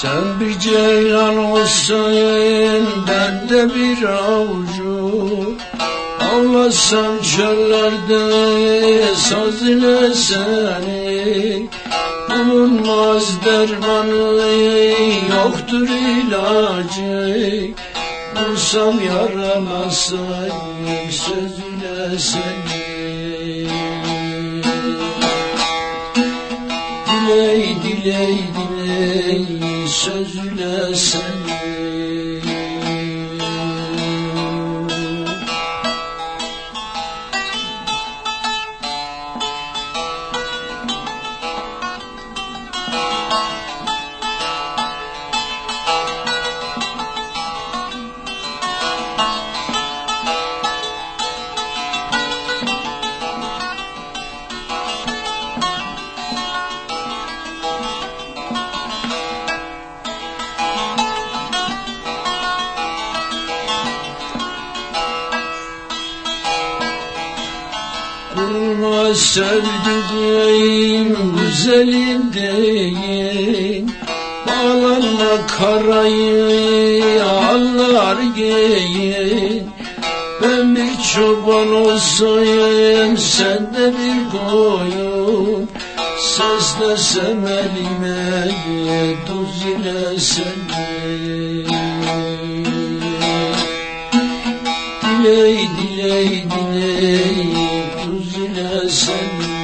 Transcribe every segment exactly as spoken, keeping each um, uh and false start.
Sen bir ceylan olsaydın, ben de bir avcı. Avlasam çöllerde saz ile seni. Bulunmaz dermanı, yoktur ilacı. Bulsam yaralasayım sözüyle seni. Diley diley diley sözüyle seni. Kurma sevdiğim güzelim değil. Bağlanma karayı allar giyin. Ben bir çoban olsayım, sen de bir koyun. Seslesem elime tuz ile seni. Diley diley diley tuz ile seni.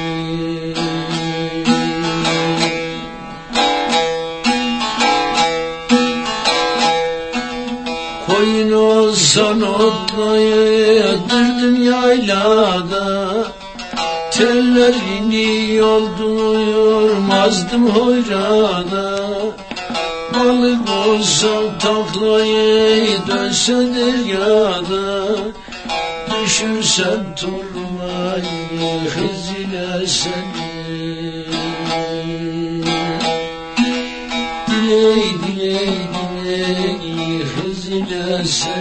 Koyun olsan otlayırdım yaylada. Tellerini yoldurmazdım hoyrada. Balık olsam taklayı dönse deryada. Düşürsem turmayı hız ile seni. Diley diley diley hız ile seni.